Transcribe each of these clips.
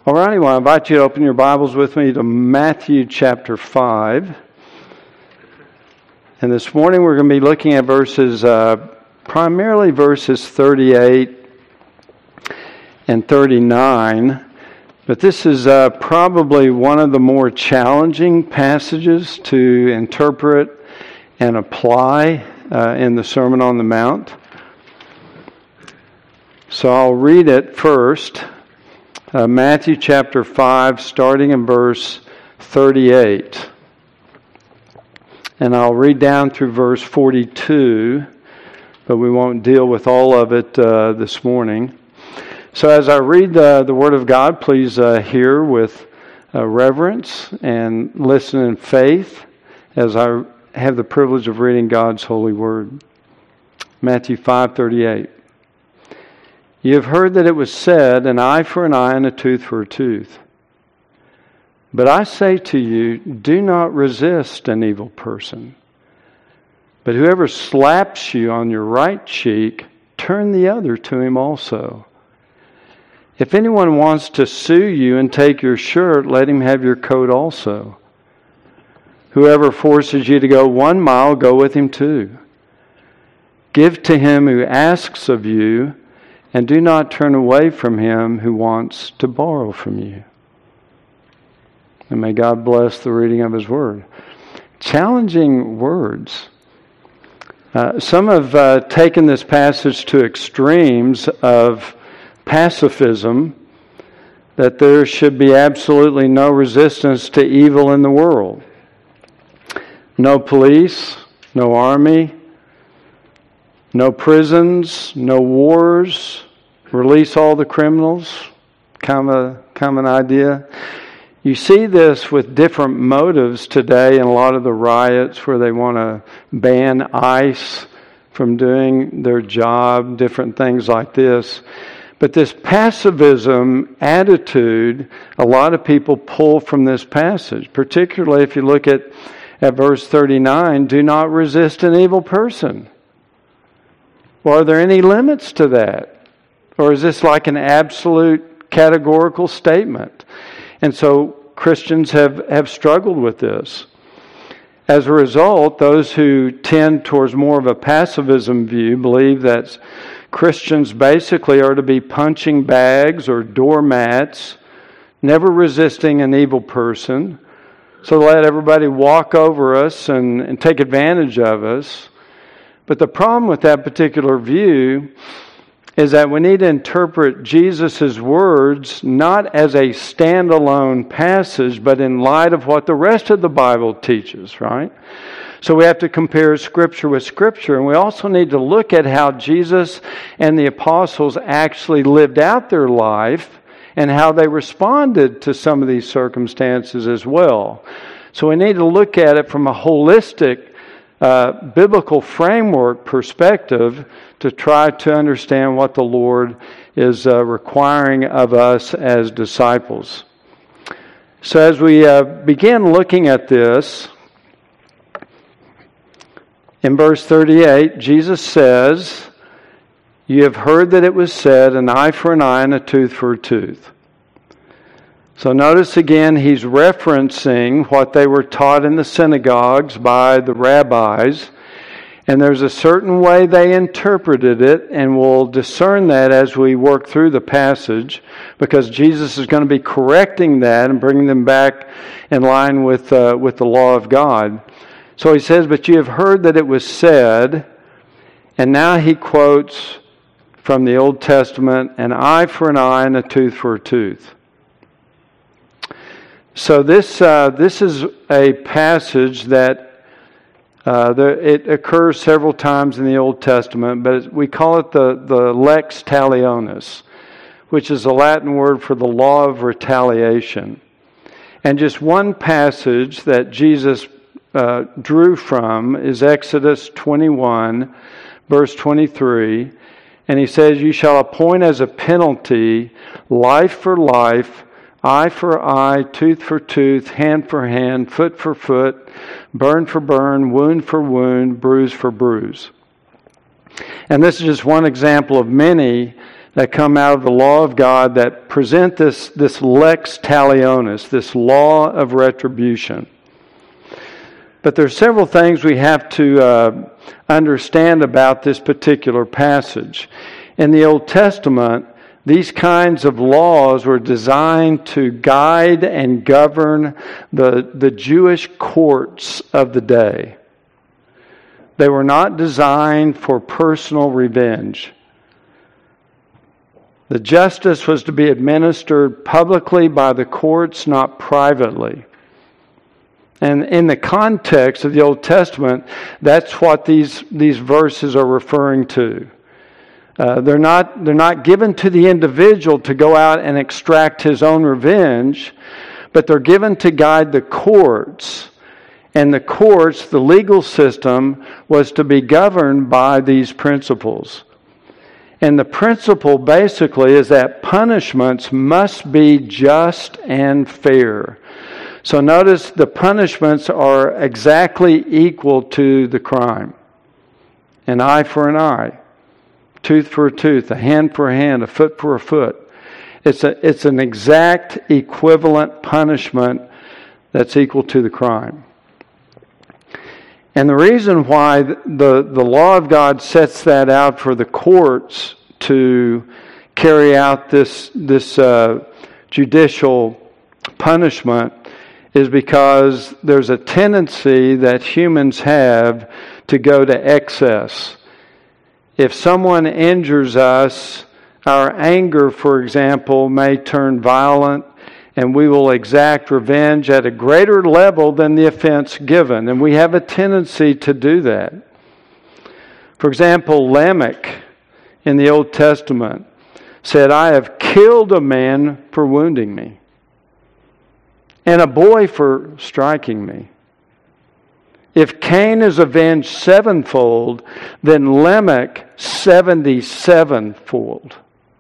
All righty, well, I invite you to open your Bibles with me to Matthew chapter 5. And this morning we're going to be looking at primarily verses 38 and 39. But this is probably one of the more challenging passages to interpret and apply in the Sermon on the Mount. So I'll read it first. Matthew chapter 5, starting in verse 38. And I'll read down through verse 42, but we won't deal with all of it this morning. So as I read the Word of God, please hear with reverence and listen in faith as I have the privilege of reading God's holy Word. Matthew 5:38. You have heard that it was said, an eye for an eye and a tooth for a tooth. But I say to you, do not resist an evil person. But whoever slaps you on your right cheek, turn the other to him also. If anyone wants to sue you and take your shirt, let him have your coat also. Whoever forces you to go 1 mile, go with him 2. Give to him who asks of you, and do not turn away from him who wants to borrow from you. And may God bless the reading of His Word. Challenging words. Some have taken this passage to extremes of pacifism, that there should be absolutely no resistance to evil in the world. No police, no army, no prisons, no wars, release all the criminals, common idea. You see this with different motives today in a lot of the riots where they want to ban ICE from doing their job, different things like this. But this pacifism attitude, a lot of people pull from this passage, particularly if you look at verse 39, do not resist an evil person. Well, are there any limits to that? Or is this like an absolute categorical statement? And so Christians have struggled with this. As a result, those who tend towards more of a pacifism view believe that Christians basically are to be punching bags or doormats, never resisting an evil person, so let everybody walk over us and take advantage of us. But the problem with that particular view is that we need to interpret Jesus' words not as a standalone passage, but in light of what the rest of the Bible teaches, right? So we have to compare Scripture with Scripture, and we also need to look at how Jesus and the apostles actually lived out their life and how they responded to some of these circumstances as well. So we need to look at it from a holistic biblical framework perspective to try to understand what the Lord is requiring of us as disciples. So as we begin looking at this, in verse 38, Jesus says, you have heard that it was said, an eye for an eye and a tooth for a tooth. So notice again, he's referencing what they were taught in the synagogues by the rabbis. And there's a certain way they interpreted it, and we'll discern that as we work through the passage, because Jesus is going to be correcting that and bringing them back in line with the law of God. So he says, but you have heard that it was said, and now he quotes from the Old Testament, an eye for an eye and a tooth for a tooth. So this is a passage that it occurs several times in the Old Testament, but we call it the lex talionis, which is a Latin word for the law of retaliation. And just one passage that Jesus drew from is Exodus 21, verse 23, and he says, you shall appoint as a penalty life for life, eye for eye, tooth for tooth, hand for hand, foot for foot, burn for burn, wound for wound, bruise for bruise. And this is just one example of many that come out of the law of God that present this lex talionis, this law of retribution. But there's several things we have to understand about this particular passage. In the Old Testament, these kinds of laws were designed to guide and govern the Jewish courts of the day. They were not designed for personal revenge. The justice was to be administered publicly by the courts, not privately. And in the context of the Old Testament, that's what these verses are referring to. They're not given to the individual to go out and extract his own revenge, but they're given to guide the courts. And the courts, the legal system, was to be governed by these principles. And the principle basically is that punishments must be just and fair. So notice the punishments are exactly equal to the crime. An eye for an eye, tooth for a tooth, a hand for a hand, a foot for a foot. It's an exact equivalent punishment that's equal to the crime. And the reason why the law of God sets that out for the courts to carry out this judicial punishment is because there's a tendency that humans have to go to excess. If someone injures us, our anger, for example, may turn violent, and we will exact revenge at a greater level than the offense given. And we have a tendency to do that. For example, Lamech in the Old Testament said, "I have killed a man for wounding me, and a boy for striking me." If Cain is avenged sevenfold, then Lamech 77-fold.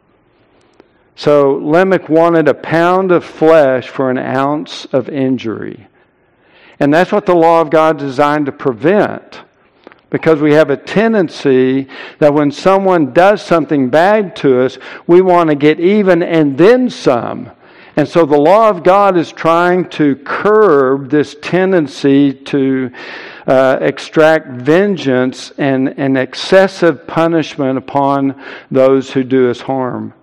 So Lamech wanted a pound of flesh for an ounce of injury. And that's what the law of God is designed to prevent. Because we have a tendency that when someone does something bad to us, we want to get even and then some. And so the law of God is trying to curb this tendency to extract vengeance and excessive punishment upon those who do us harm.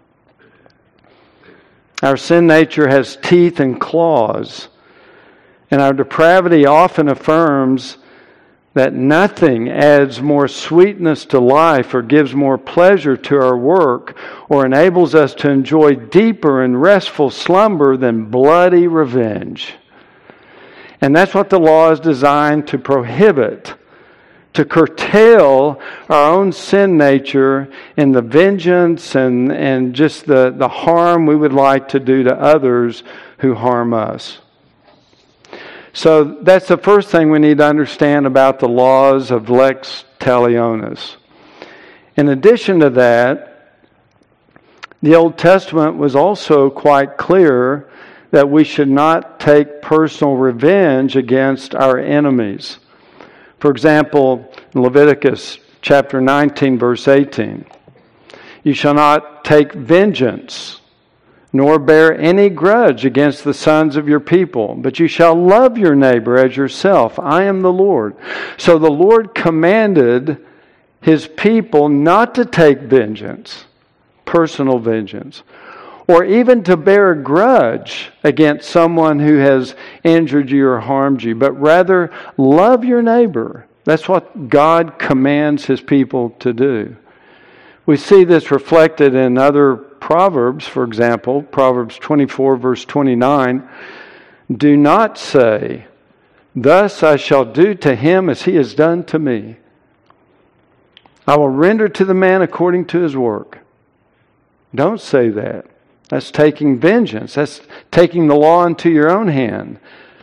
Our sin nature has teeth and claws, and our depravity often affirms that nothing adds more sweetness to life or gives more pleasure to our work or enables us to enjoy deeper and restful slumber than bloody revenge. And that's what the law is designed to prohibit, to curtail our own sin nature in the vengeance and just the harm we would like to do to others who harm us. So that's the first thing we need to understand about the laws of lex talionis. In addition to that, the Old Testament was also quite clear that we should not take personal revenge against our enemies. For example, in Leviticus chapter 19, verse 18, "You shall not take vengeance, nor bear any grudge against the sons of your people, but you shall love your neighbor as yourself. I am the Lord." So the Lord commanded His people not to take vengeance, personal vengeance, or even to bear a grudge against someone who has injured you or harmed you, but rather love your neighbor. That's what God commands His people to do. We see this reflected in other Proverbs, for example, Proverbs 24, verse 29. "Do not say, 'Thus I shall do to him as he has done to me. I will render to the man according to his work.'" Don't say that. That's taking vengeance. That's taking the law into your own hand.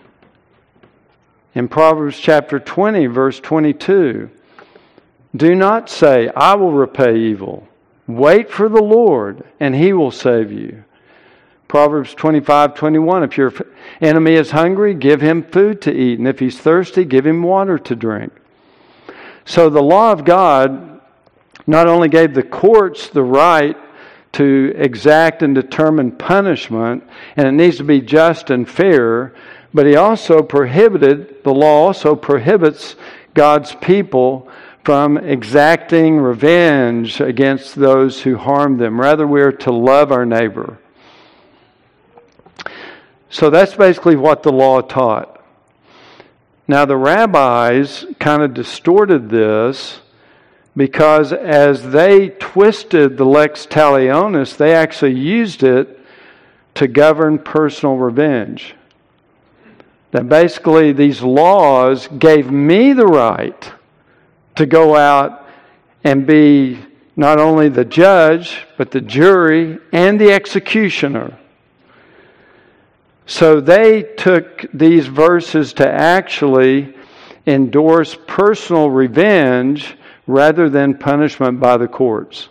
In Proverbs chapter 20, verse 22, "Do not say, 'I will repay evil.' Wait for the Lord, and He will save you." Proverbs 25:21, "If your enemy is hungry, give him food to eat, and if he's thirsty, give him water to drink." So the law of God not only gave the courts the right to exact and determine punishment, and it needs to be just and fair, but the law also prohibits God's people from exacting revenge against those who harm them. Rather, we are to love our neighbor. So that's basically what the law taught. Now, the rabbis kind of distorted this because as they twisted the lex talionis, they actually used it to govern personal revenge. That basically these laws gave me the right to go out and be not only the judge, but the jury and the executioner. So they took these verses to actually endorse personal revenge rather than punishment by the courts.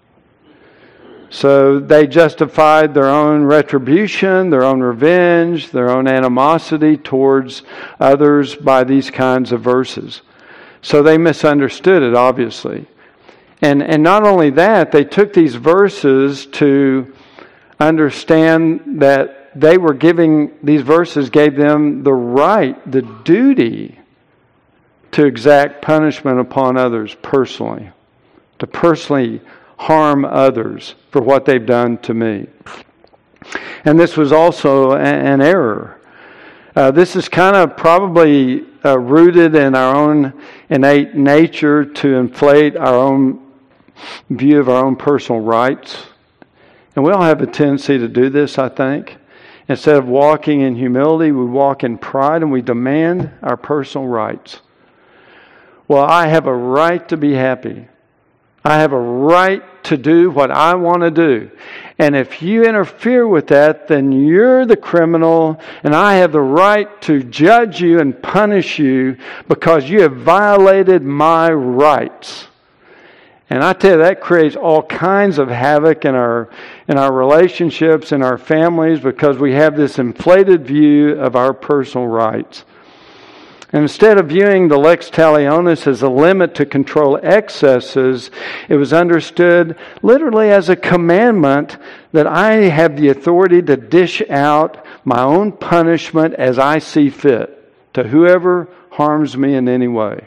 So they justified their own retribution, their own revenge, their own animosity towards others by these kinds of verses. So they misunderstood it, obviously. And not only that, they took these verses to understand that these verses gave them the right, the duty to exact punishment upon others personally, to personally harm others for what they've done to me. And this was also an error. This is kind of probably rooted in our own innate nature to inflate our own view of our own personal rights. And we all have a tendency to do this, I think. Instead of walking in humility, we walk in pride and we demand our personal rights. Well, I have a right to be happy. I have a right to do what I want to do. And if you interfere with that, then you're the criminal, and I have the right to judge you and punish you because you have violated my rights. And I tell you, that creates all kinds of havoc in our relationships, in our families, because we have this inflated view of our personal rights. And instead of viewing the lex talionis as a limit to control excesses, it was understood literally as a commandment that I have the authority to dish out my own punishment as I see fit to whoever harms me in any way.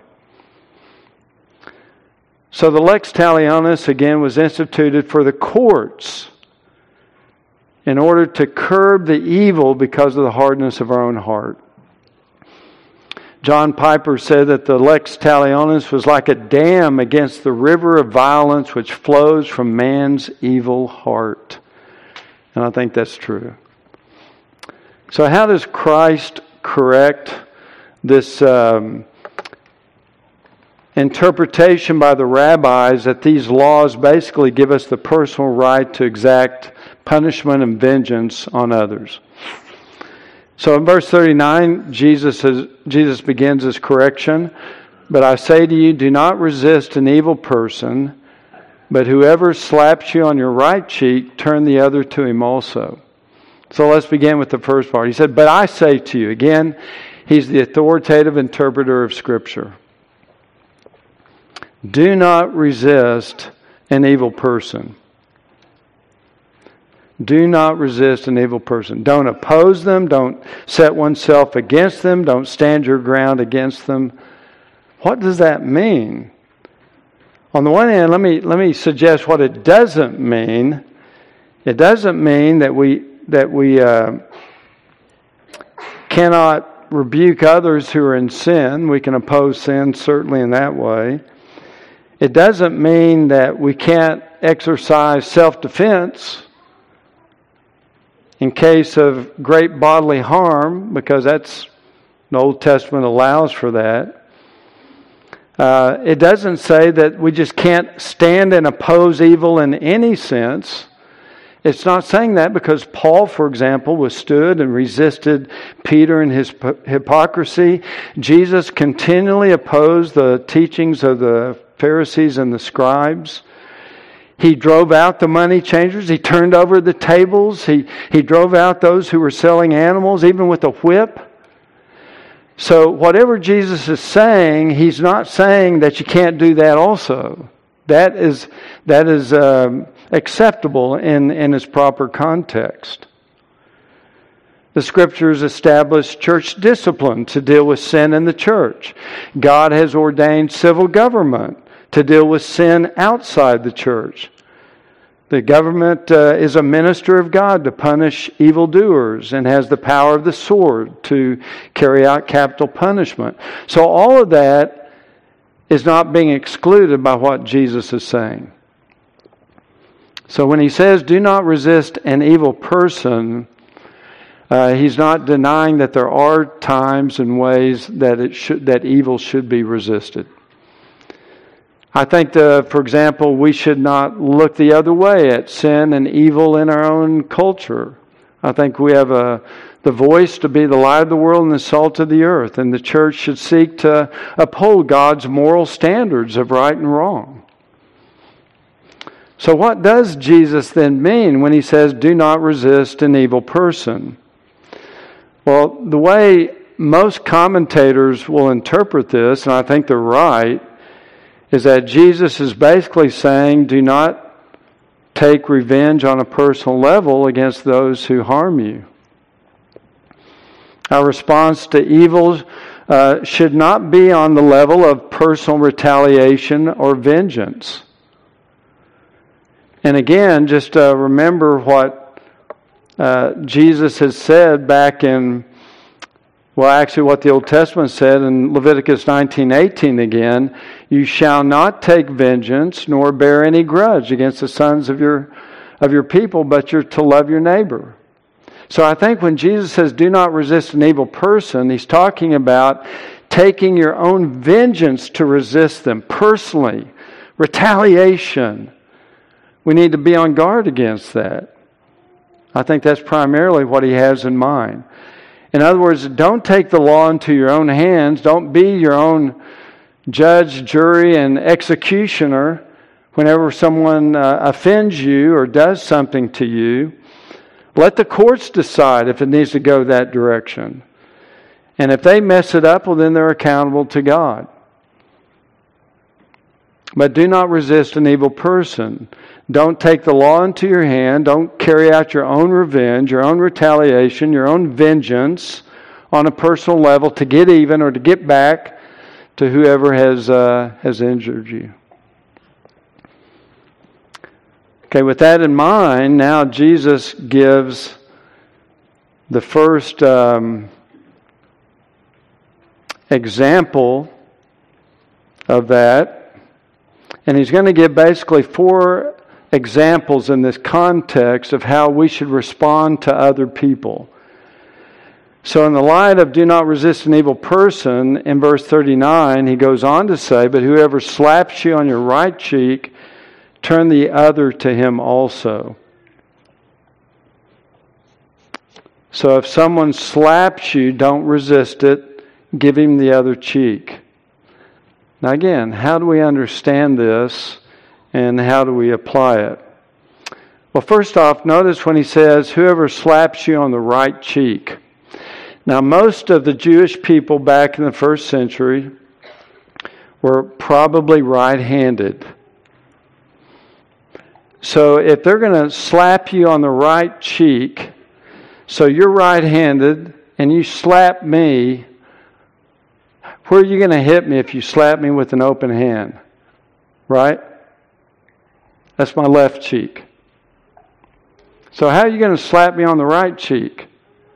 So the lex talionis, again, was instituted for the courts in order to curb the evil because of the hardness of our own heart. John Piper said that the lex talionis was like a dam against the river of violence which flows from man's evil heart. And I think that's true. So how does Christ correct this interpretation by the rabbis that these laws basically give us the personal right to exact punishment and vengeance on others? So in verse 39, Jesus begins his correction. But I say to you, do not resist an evil person, but whoever slaps you on your right cheek, turn the other to him also. So let's begin with the first part. He said, but I say to you. Again, he's the authoritative interpreter of Scripture. Do not resist an evil person. Do not resist an evil person. Don't oppose them. Don't set oneself against them. Don't stand your ground against them. What does that mean? On the one hand, let me suggest what it doesn't mean. It doesn't mean that we cannot rebuke others who are in sin. We can oppose sin certainly in that way. It doesn't mean that we can't exercise self-defense in case of great bodily harm, because the Old Testament allows for that. It doesn't say that we just can't stand and oppose evil in any sense. It's not saying that because Paul, for example, withstood and resisted Peter in his hypocrisy. Jesus continually opposed the teachings of the Pharisees and the scribes. He drove out the money changers. He turned over the tables. He drove out those who were selling animals, even with a whip. So whatever Jesus is saying, he's not saying that you can't do that also. That is acceptable in its proper context. The Scriptures establish church discipline to deal with sin in the church. God has ordained civil government to deal with sin outside the church. The government is a minister of God to punish evildoers and has the power of the sword to carry out capital punishment. So all of that is not being excluded by what Jesus is saying. So when he says, do not resist an evil person, he's not denying that there are times and ways that evil should be resisted. I think, for example, we should not look the other way at sin and evil in our own culture. I think we have the voice to be the light of the world and the salt of the earth, and the church should seek to uphold God's moral standards of right and wrong. So what does Jesus then mean when he says, do not resist an evil person? Well, the way most commentators will interpret this, and I think they're right, is that Jesus is basically saying, do not take revenge on a personal level against those who harm you. Our response to evil should not be on the level of personal retaliation or vengeance. And again, just remember what Jesus has said back in, well, actually what the Old Testament said in Leviticus 19:18 again, you shall not take vengeance nor bear any grudge against the sons of your people, but you're to love your neighbor. So I think when Jesus says do not resist an evil person, he's talking about taking your own vengeance to resist them personally. Retaliation. We need to be on guard against that. I think that's primarily what he has in mind. In other words, don't take the law into your own hands. Don't be your own judge, jury, and executioner whenever someone offends you or does something to you. Let the courts decide if it needs to go that direction. And if they mess it up, well, then they're accountable to God. But do not resist an evil person. Don't take the law into your hand. Don't carry out your own revenge, your own retaliation, your own vengeance on a personal level to get even or to get back to whoever has injured you. Okay, with that in mind, now Jesus gives the first example of that. And he's going to give basically 4 examples in this context of how we should respond to other people. So in the light of do not resist an evil person, in verse 39, he goes on to say, but whoever slaps you on your right cheek, turn the other to him also. So if someone slaps you, don't resist it. Give him the other cheek. Now again, how do we understand this and how do we apply it? Well, first off, notice when he says, whoever slaps you on the right cheek. Now, most of the Jewish people back in the first century were probably right-handed. So if they're going to slap you on the right cheek, so you're right-handed and you slap me, where are you going to hit me if you slap me with an open hand? Right? That's my left cheek. So how are you going to slap me on the right cheek?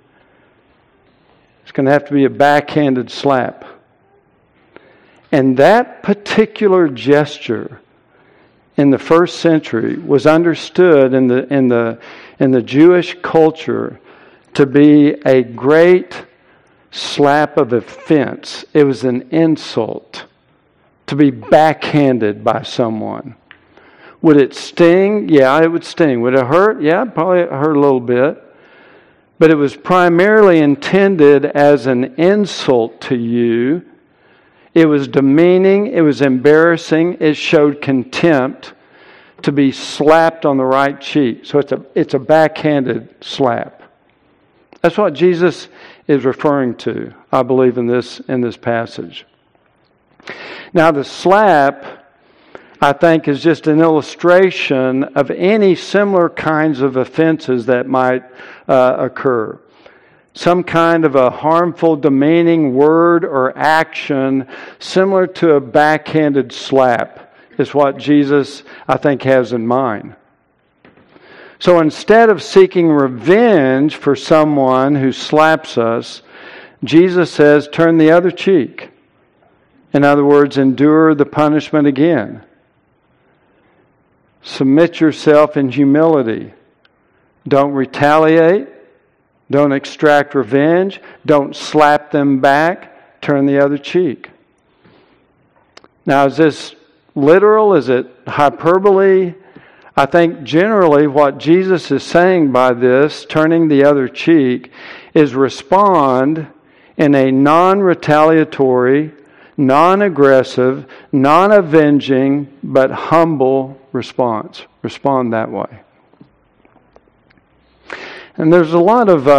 It's going to have to be a backhanded slap. And that particular gesture in the first century was understood in the Jewish culture to be a great slap of offense. It was an insult to be backhanded by someone. Would it sting? Yeah, it would sting. Would it hurt? Yeah, probably it hurt a little bit. But it was primarily intended as an insult to you. It was demeaning. It was embarrassing. It showed contempt to be slapped on the right cheek. So it's a backhanded slap. That's what Jesus is referring to, I believe, in this passage. Now, the slap I think, is just an illustration of any similar kinds of offenses that might occur. Some kind of a harmful, demeaning word or action similar to a backhanded slap is what Jesus, I think, has in mind. So instead of seeking revenge for someone who slaps us, Jesus says, turn the other cheek. In other words, endure the punishment again. Submit yourself in humility. Don't retaliate. Don't extract revenge. Don't slap them back. Turn the other cheek. Now, is this literal? Is it hyperbole? I think generally what Jesus is saying by this, turning the other cheek, is respond in a non-retaliatory, non-aggressive, non-avenging, but humble response. Respond that way. And there's a lot of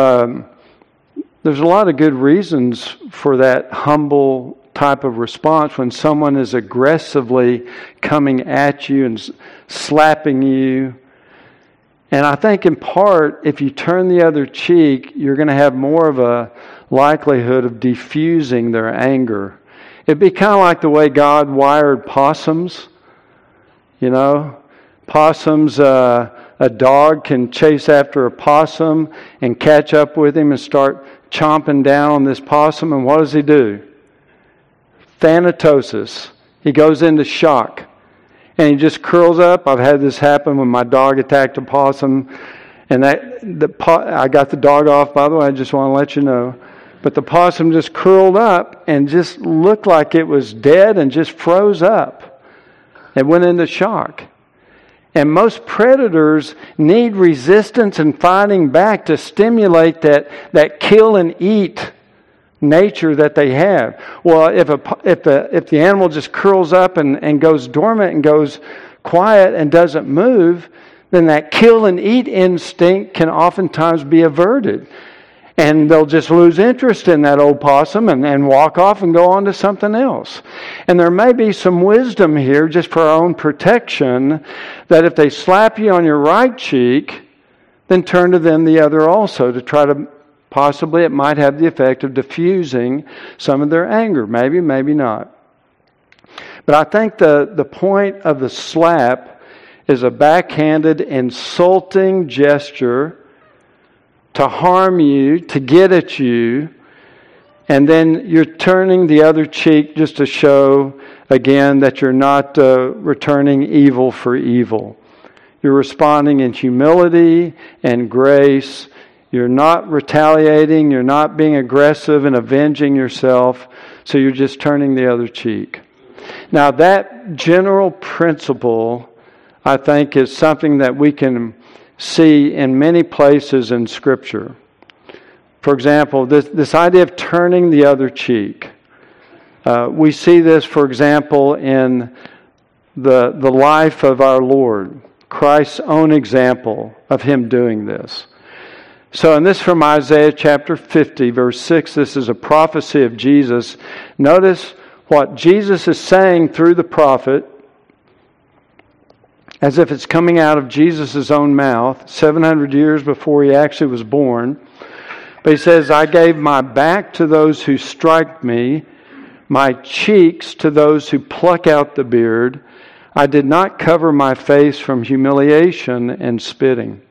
good reasons for that humble type of response when someone is aggressively coming at you and slapping you. And I think in part, if you turn the other cheek, you're going to have more of a likelihood of diffusing their anger. It'd be kind of like the way God wired possums. You know, possums, a dog can chase after a possum and catch up with him and start chomping down on this possum. And what does he do? Thanatosis. He goes into shock. And he just curls up. I've had this happen when my dog attacked a possum. And I got the dog off, by the way, I just want to let you know. But the possum just curled up and just looked like it was dead and just froze up. It went into shock. And most predators need resistance and fighting back to stimulate that kill and eat nature that they have. Well, if the animal just curls up and goes dormant and goes quiet and doesn't move, then that kill and eat instinct can oftentimes be averted. And they'll just lose interest in that old possum and walk off and go on to something else. And there may be some wisdom here, just for our own protection, that if they slap you on your right cheek, then turn to them the other also, to try to possibly, it might have the effect of diffusing some of their anger. Maybe, maybe not. But I think the point of the slap is a backhanded, insulting gesture to harm you, to get at you, and then you're turning the other cheek just to show, again, that you're not returning evil for evil. You're responding in humility and grace. You're not retaliating. You're not being aggressive and avenging yourself. So you're just turning the other cheek. Now, that general principle, I think, is something that we can see in many places in Scripture. For example, this idea of turning the other cheek. We see this, for example, in the life of our Lord, Christ's own example of Him doing this. So, and this from Isaiah chapter 50, verse 6, this is a prophecy of Jesus. Notice what Jesus is saying through the prophet, as if it's coming out of Jesus' own mouth, 700 years before He actually was born. But He says, I gave my back to those who strike me, my cheeks to those who pluck out the beard. I did not cover my face from humiliation and spitting.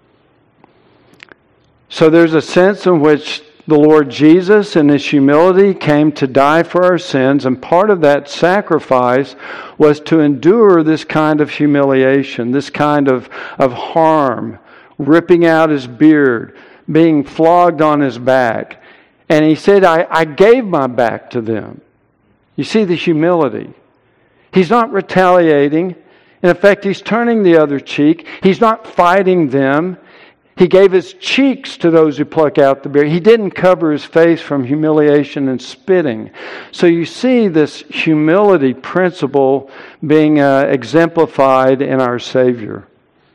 So there's a sense in which the Lord Jesus, in His humility, came to die for our sins, and part of that sacrifice was to endure this kind of humiliation, this kind of harm, ripping out His beard, being flogged on His back. And He said, I gave my back to them. You see the humility. He's not retaliating. In effect, He's turning the other cheek. He's not fighting them. He gave His cheeks to those who pluck out the beard. He didn't cover His face from humiliation and spitting. So you see this humility principle being exemplified in our Savior.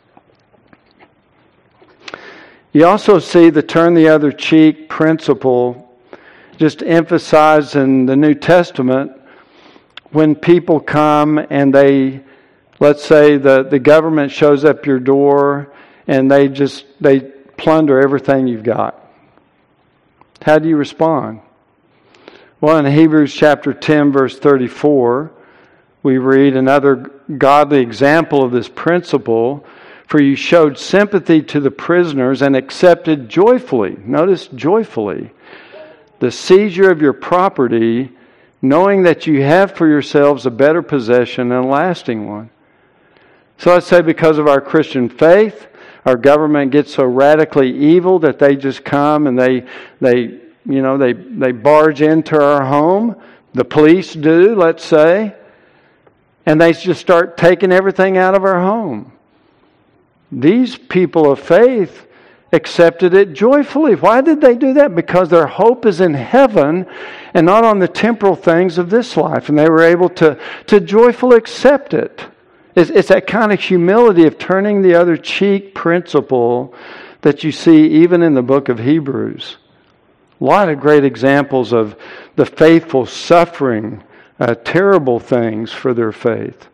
You also see the turn the other cheek principle just emphasized in the New Testament when people come and they Let's say the government shows up your door and they plunder everything you've got. How do you respond? Well, in Hebrews chapter 10, verse 34, we read another godly example of this principle. For you showed sympathy to the prisoners and accepted joyfully, notice joyfully, the seizure of your property, knowing that you have for yourselves a better possession and a lasting one. So let's say because of our Christian faith, our government gets so radically evil that they just come and they barge into our home. The police do, let's say, and they just start taking everything out of our home. These people of faith accepted it joyfully. Why did they do that? Because their hope is in heaven and not on the temporal things of this life. And they were able to joyfully accept it. It's that kind of humility of turning the other cheek principle that you see even in the book of Hebrews. A lot of great examples of the faithful suffering terrible things for their faith.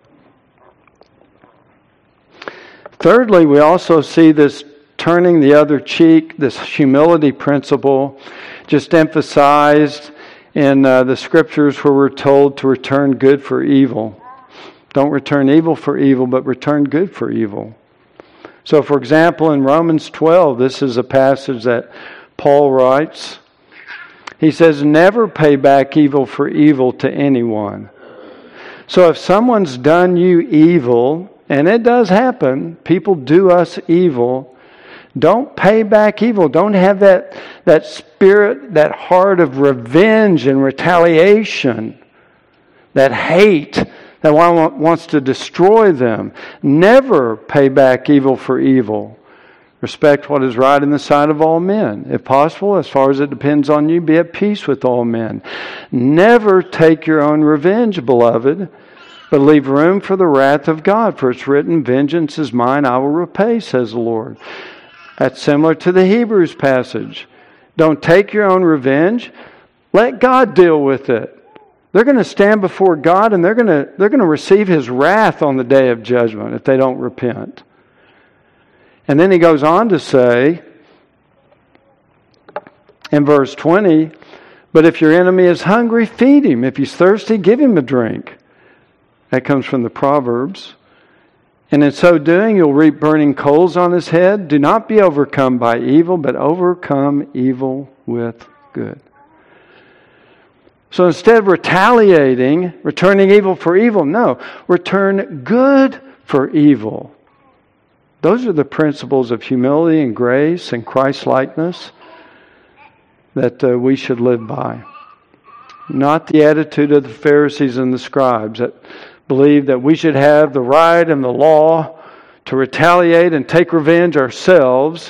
Thirdly, we also see this turning the other cheek, this humility principle, just emphasized in the Scriptures where we're told to return good for evil. Don't return evil for evil, but return good for evil. So, for example, in Romans 12, this is a passage that Paul writes. He says, never pay back evil for evil to anyone. So if someone's done you evil, and it does happen, people do us evil, don't pay back evil. Don't have that spirit, that heart of revenge and retaliation, that hate that one wants to destroy them. Never pay back evil for evil. Respect what is right in the sight of all men. If possible, as far as it depends on you, be at peace with all men. Never take your own revenge, beloved, but leave room for the wrath of God. For it's written, vengeance is mine, I will repay, says the Lord. That's similar to the Hebrews passage. Don't take your own revenge. Let God deal with it. They're going to stand before God and they're going to receive His wrath on the day of judgment if they don't repent. And then he goes on to say, in verse 20, but if your enemy is hungry, feed him. If he's thirsty, give him a drink. That comes from the Proverbs. And in so doing, you'll reap burning coals on his head. Do not be overcome by evil, but overcome evil with good. So instead of retaliating, returning evil for evil, no, return good for evil. Those are the principles of humility and grace and Christ-likeness that we should live by. Not the attitude of the Pharisees and the scribes that believed that we should have the right and the law to retaliate and take revenge ourselves.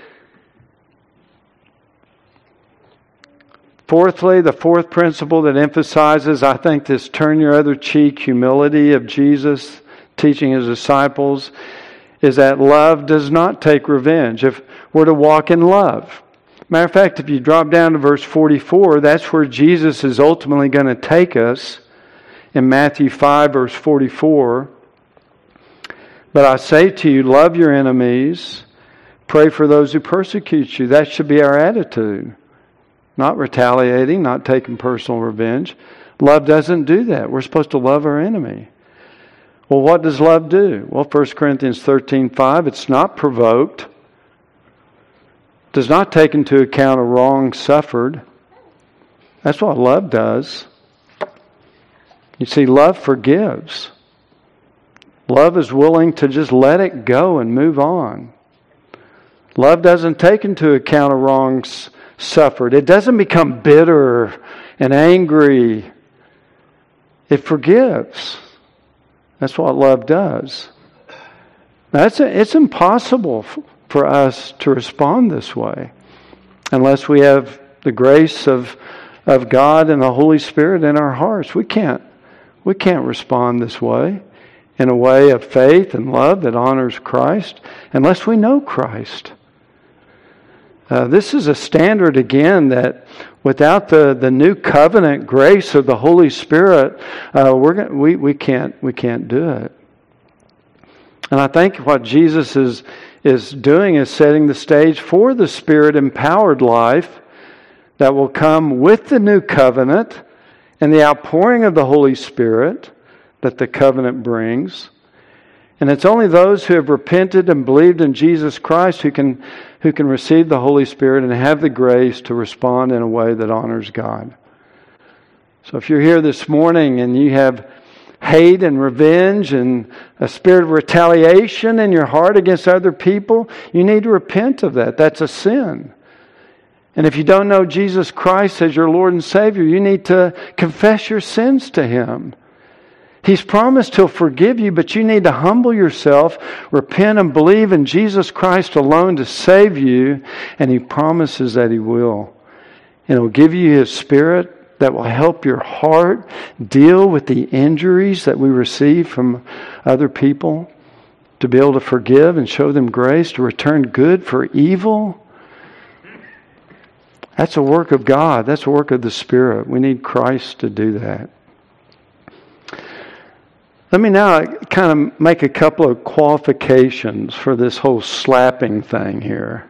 Fourthly, the fourth principle that emphasizes, I think, this turn your other cheek humility of Jesus teaching His disciples is that love does not take revenge. If we're to walk in love. Matter of fact, if you drop down to verse 44, that's where Jesus is ultimately going to take us in Matthew 5, verse 44. But I say to you, love your enemies, pray for those who persecute you. That should be our attitude. Not retaliating, not taking personal revenge. Love doesn't do that. We're supposed to love our enemy. Well, what does love do? Well, 1 Corinthians 13:5, it's not provoked, does not take into account a wrong suffered. That's what love does. You see, love forgives. Love is willing to just let it go and move on. Love doesn't take into account a wrong suffered. It doesn't become bitter and angry. It forgives. That's what love does. Now, it's impossible for us to respond this way unless we have the grace of God and the Holy Spirit in our hearts. We can't respond this way in a way of faith and love that honors Christ unless we know Christ. This is a standard again that without the new covenant grace of the Holy Spirit, we can't do it. And I think what Jesus is doing is setting the stage for the Spirit-empowered life that will come with the new covenant and the outpouring of the Holy Spirit that the covenant brings. And it's only those who have repented and believed in Jesus Christ who can receive the Holy Spirit and have the grace to respond in a way that honors God. So if you're here this morning and you have hate and revenge and a spirit of retaliation in your heart against other people, you need to repent of that. That's a sin. And if you don't know Jesus Christ as your Lord and Savior, you need to confess your sins to Him. He's promised He'll forgive you, but you need to humble yourself, repent, and believe in Jesus Christ alone to save you, and He promises that He will. And He'll give you His Spirit that will help your heart deal with the injuries that we receive from other people, to be able to forgive and show them grace, to return good for evil. That's a work of God. That's a work of the Spirit. We need Christ to do that. Let me now kind of make a couple of qualifications for this whole slapping thing here.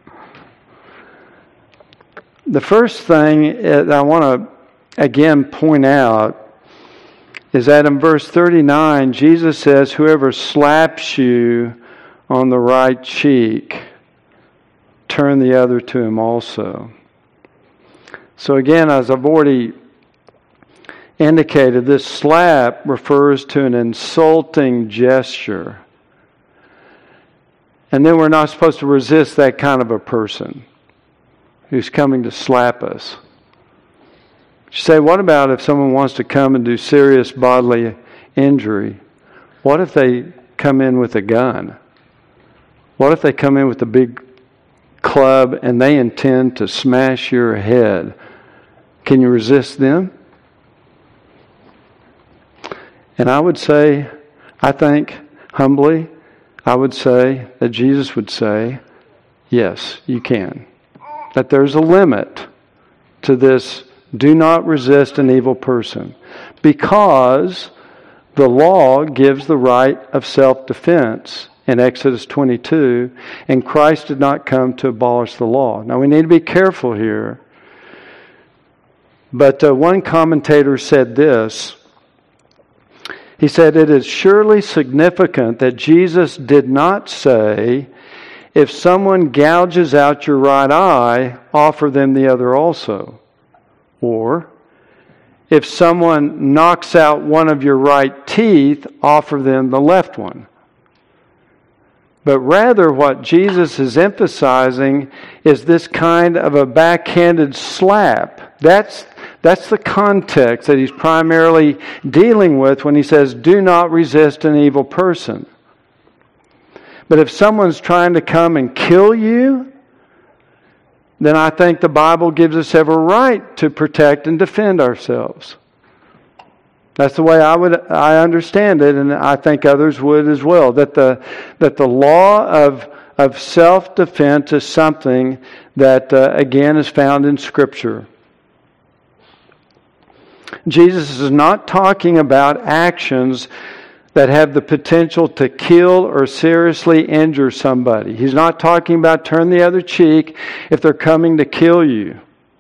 The first thing that I want to again point out is that in verse 39, Jesus says, "Whoever slaps you on the right cheek, turn the other to him also." So again, as I've already indicated, this slap refers to an insulting gesture. And then we're not supposed to resist that kind of a person who's coming to slap us. You say, what about if someone wants to come and do serious bodily injury? What if they come in with a gun? What if they come in with a big club and they intend to smash your head? Can you resist them? And I would say, I think humbly, I would say that Jesus would say, yes, you can. That there's a limit to this, do not resist an evil person. Because the law gives the right of self-defense in Exodus 22, and Christ did not come to abolish the law. Now we need to be careful here. But one commentator said this. He said, "It is surely significant that Jesus did not say, if someone gouges out your right eye, offer them the other also. Or, if someone knocks out one of your right teeth, offer them the left one." But rather what Jesus is emphasizing is this kind of a backhanded slap. That's the context that he's primarily dealing with when he says, do not resist an evil person. But if someone's trying to come and kill you, then I think the Bible gives us every right to protect and defend ourselves. That's the way I understand it, and I think others would as well. That the law of self-defense is something that, again, is found in Scripture. Jesus is not talking about actions that have the potential to kill or seriously injure somebody. He's not talking about turn the other cheek if they're coming to kill you.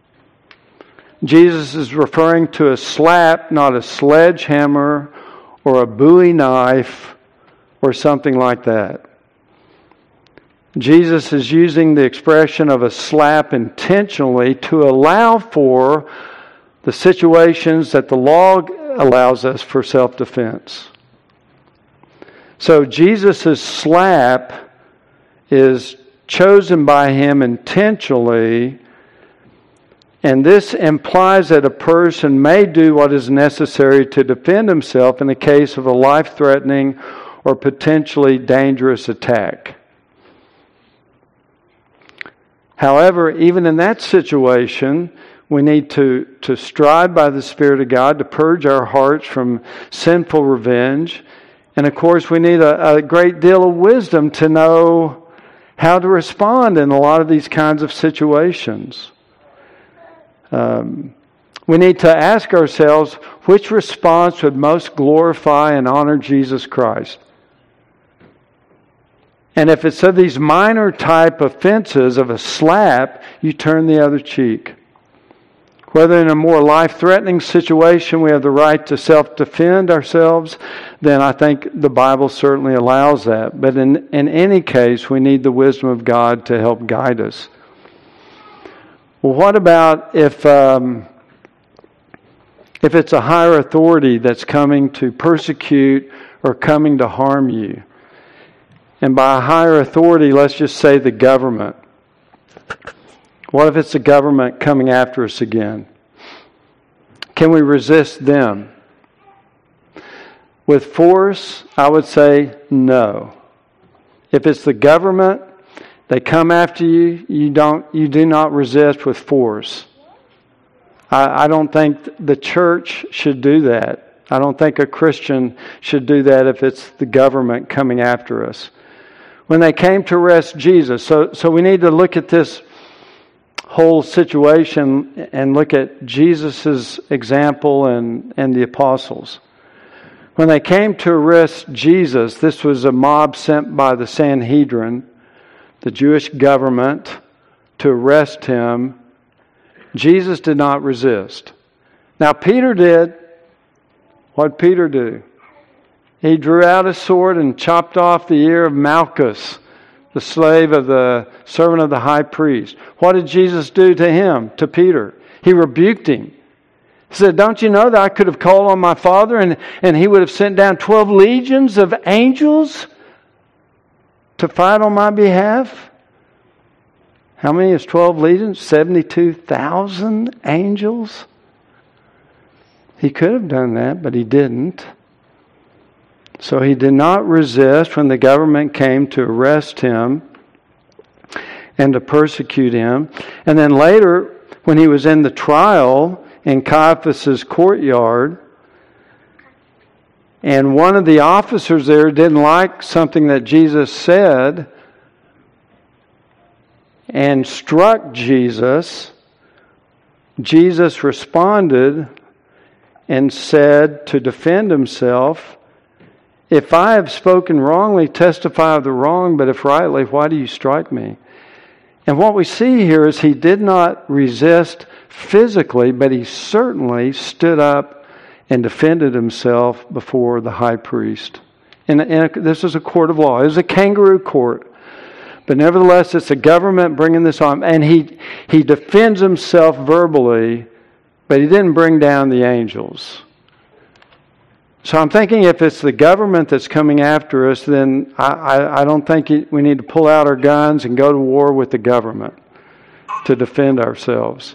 Jesus is referring to a slap, not a sledgehammer or a Bowie knife or something like that. Jesus is using the expression of a slap intentionally to allow for the situations that the law allows us for self-defense. So Jesus' slap is chosen by Him intentionally, and this implies that a person may do what is necessary to defend himself in the case of a life-threatening or potentially dangerous attack. However, even in that situation, we need to strive by the Spirit of God to purge our hearts from sinful revenge. And of course, we need a great deal of wisdom to know how to respond in a lot of these kinds of situations. We need to ask ourselves, which response would most glorify and honor Jesus Christ? And if it's of these minor type offenses of a slap, you turn the other cheek. Whether in a more life-threatening situation we have the right to self-defend ourselves, then I think the Bible certainly allows that. But in any case, we need the wisdom of God to help guide us. Well, what about if it's a higher authority that's coming to persecute or coming to harm you? And by a higher authority, let's just say the government. What if it's the government coming after us again? Can we resist them? With force, I would say no. If it's the government, they come after you, you do not resist with force. I don't think the church should do that. I don't think a Christian should do that if it's the government coming after us. When they came to arrest Jesus, so we need to look at this whole situation and look at Jesus' example and the apostles. When they came to arrest Jesus, this was a mob sent by the Sanhedrin, the Jewish government, to arrest him. Jesus did not resist. Now Peter did. What did Peter do? He drew out his sword and chopped off the ear of Malchus, the slave of the servant of the high priest. What did Jesus do to him, to Peter? He rebuked him. He said, don't you know that I could have called on my Father and He would have sent down 12 legions of angels to fight on my behalf? How many is 12 legions? 72,000 angels? He could have done that, but He didn't. So He did not resist when the government came to arrest Him and to persecute Him. And then later, when He was in the trial in Caiaphas' courtyard, and one of the officers there didn't like something that Jesus said and struck Jesus, Jesus responded and said to defend Himself, if I have spoken wrongly, testify of the wrong, but if rightly, why do you strike me? And what we see here is He did not resist physically, but He certainly stood up and defended Himself before the high priest. And this is a court of law. It was a kangaroo court. But nevertheless, it's the government bringing this on. And he defends Himself verbally, but He didn't bring down the angels. So I'm thinking if it's the government that's coming after us, then I don't think we need to pull out our guns and go to war with the government to defend ourselves.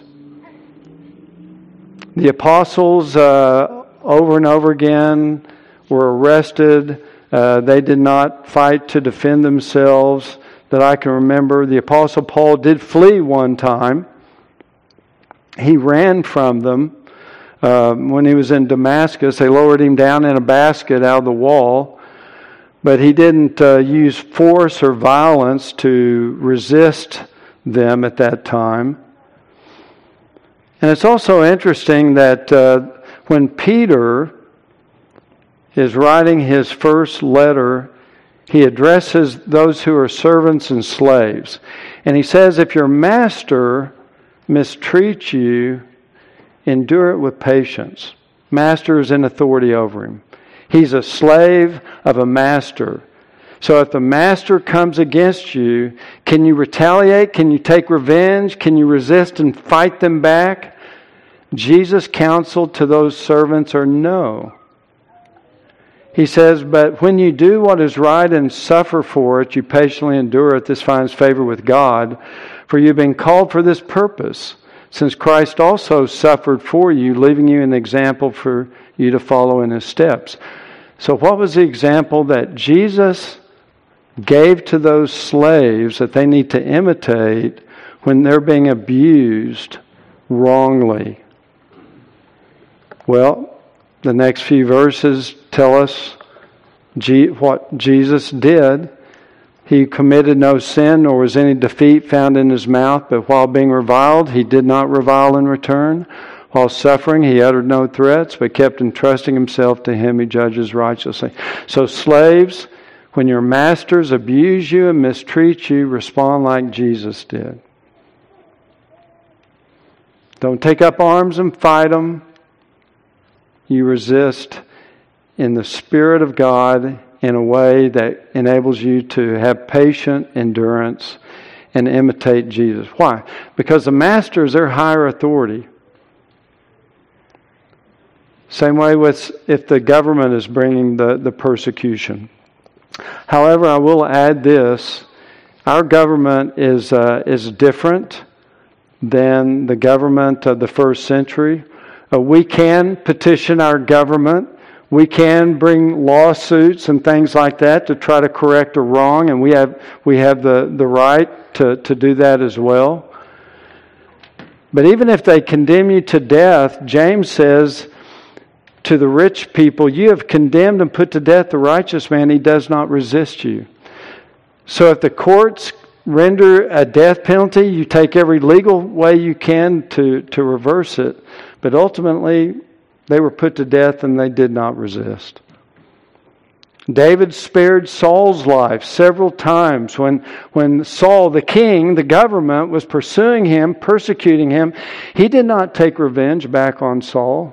The apostles, over and over again, were arrested. They did not fight to defend themselves that I can remember. The apostle Paul did flee one time. He ran from them. When he was in Damascus, they lowered him down in a basket out of the wall. But he didn't use force or violence to resist them at that time. And it's also interesting that when Peter is writing his first letter, he addresses those who are servants and slaves. And he says, if your master mistreats you, endure it with patience. Master is in authority over him. He's a slave of a master. So if the master comes against you, can you retaliate? Can you take revenge? Can you resist and fight them back? Jesus' counsel to those servants are no. He says, but when you do what is right and suffer for it, you patiently endure it. This finds favor with God. For you've been called for this purpose, since Christ also suffered for you, leaving you an example for you to follow in His steps. So what was the example that Jesus gave to those slaves that they need to imitate when they're being abused wrongly? Well, the next few verses tell us what Jesus did. He committed no sin, nor was any defeat found in His mouth, but while being reviled, He did not revile in return. While suffering, He uttered no threats, but kept entrusting Himself to Him who judges righteously. So slaves, When your masters abuse you and mistreat you, respond like Jesus did. Don't take up arms and fight them. You resist in the Spirit of God in a way that enables you to have patient endurance and imitate Jesus. Why? Because the masters, they're higher authority. Same way with if the government is bringing the persecution. However, I will add this. Our government is different than the government of the first century. We can petition our government. We can bring lawsuits and things like that to try to correct a wrong, and we have the right to do that as well. But even if they condemn you to death, James says to the rich people, you have condemned and put to death the righteous man, he does not resist you. So if the courts render a death penalty, you take every legal way you can to reverse it. But ultimately, they were put to death and they did not resist. David spared Saul's life several times. When Saul, the king, the government, was pursuing him, persecuting him, he did not take revenge back on Saul.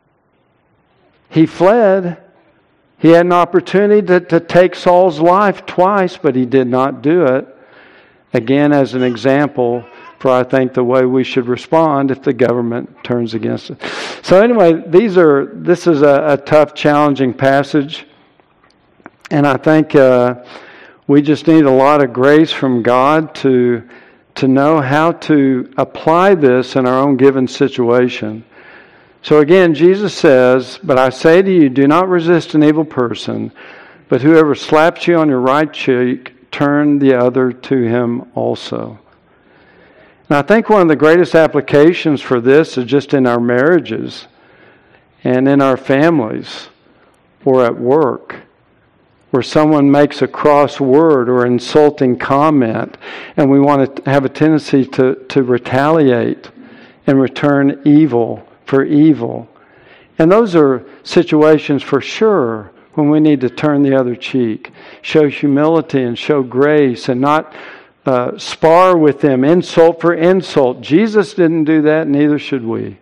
He fled. He had an opportunity to take Saul's life twice, but he did not do it. Again, as an example for, I think, the way we should respond if the government turns against us. So anyway, this is a tough, challenging passage. And I think we just need a lot of grace from God to know how to apply this in our own given situation. So again, Jesus says, "But I say to you, do not resist an evil person, but whoever slaps you on your right cheek, turn the other to him also." And I think one of the greatest applications for this is just in our marriages and in our families or at work, where someone makes a cross word or insulting comment, and we want to have a tendency to retaliate and return evil for evil. And those are situations for sure when we need to turn the other cheek, show humility and show grace, and not spar with them, insult for insult. Jesus didn't do that, neither should we.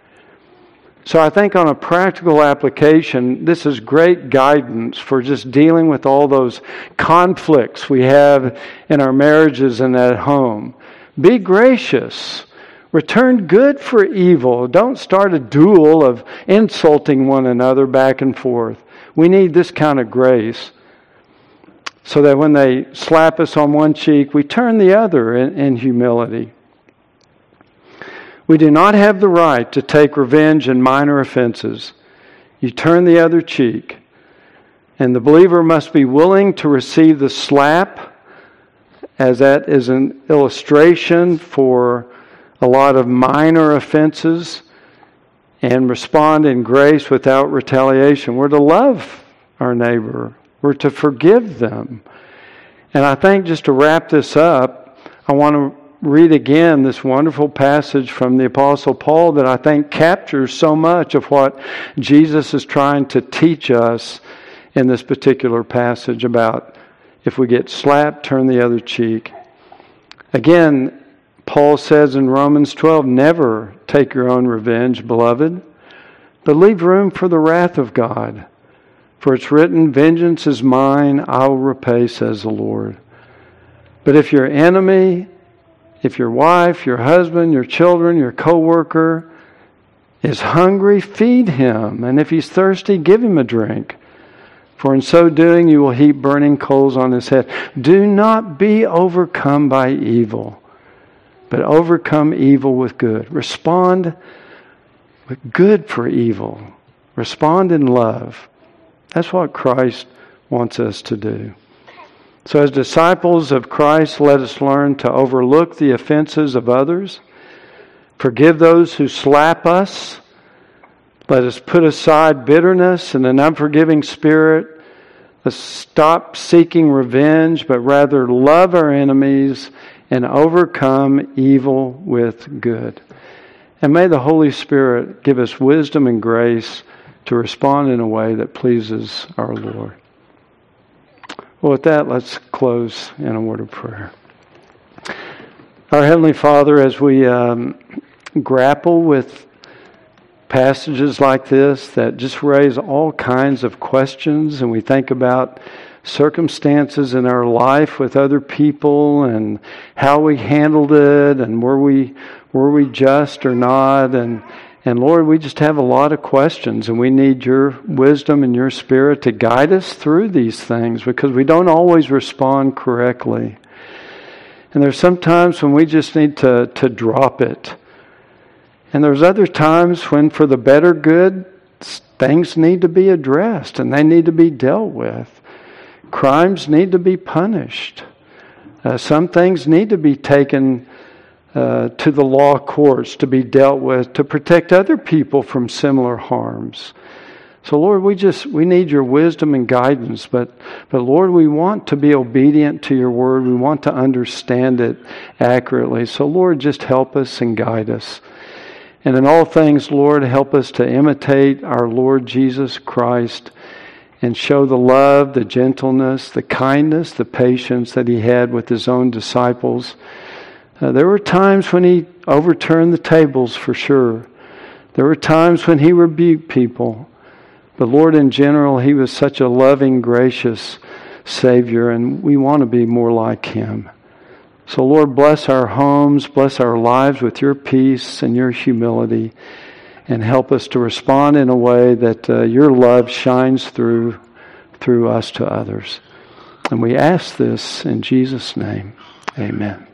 So I think on a practical application, this is great guidance for just dealing with all those conflicts we have in our marriages and at home. Be gracious. Return good for evil. Don't start a duel of insulting one another back and forth. We need this kind of grace so that when they slap us on one cheek, we turn the other in humility. We do not have the right to take revenge in minor offenses. You turn the other cheek. And the believer must be willing to receive the slap, as that is an illustration for a lot of minor offenses, and respond in grace without retaliation. We're to love our neighbor. We're to forgive them. And I think just to wrap this up, I want to read again this wonderful passage from the Apostle Paul that I think captures so much of what Jesus is trying to teach us in this particular passage about if we get slapped, turn the other cheek. Again, Paul says in Romans 12, "Never take your own revenge, beloved, but leave room for the wrath of God. For it's written, 'Vengeance is mine, I will repay,' says the Lord." But if your enemy, if your wife, your husband, your children, your co-worker is hungry, feed him. And if he's thirsty, give him a drink. For in so doing, you will heap burning coals on his head. Do not be overcome by evil, but overcome evil with good. Respond with good for evil. Respond in love. That's what Christ wants us to do. So as disciples of Christ, let us learn to overlook the offenses of others. Forgive those who slap us. Let us put aside bitterness and an unforgiving spirit. Let's stop seeking revenge, but rather love our enemies and overcome evil with good. And may the Holy Spirit give us wisdom and grace to respond in a way that pleases our Lord. Well, with that, let's close in a word of prayer. Our Heavenly Father, as we grapple with passages like this that just raise all kinds of questions, and we think about circumstances in our life with other people and how we handled it, and were we just or not, and Lord, we just have a lot of questions, and we need your wisdom and your Spirit to guide us through these things, because we don't always respond correctly. And there's some times when we just need to drop it. And there's other times when, for the better good, things need to be addressed and they need to be dealt with. Crimes need to be punished. Some things need to be taken to the law courts to be dealt with to protect other people from similar harms. So Lord, we need your wisdom and guidance, but Lord, we want to be obedient to your word. We want to understand it accurately. So Lord, just help us and guide us. And in all things, Lord, help us to imitate our Lord Jesus Christ and show the love, the gentleness, the kindness, the patience that he had with his own disciples. There were times when he overturned the tables, for sure. There were times when he rebuked people. But Lord, in general, he was such a loving, gracious Savior, and we want to be more like him. So Lord, bless our homes, bless our lives with your peace and your humility, and help us to respond in a way that your love shines through us to others. And we ask this in Jesus' name. Amen.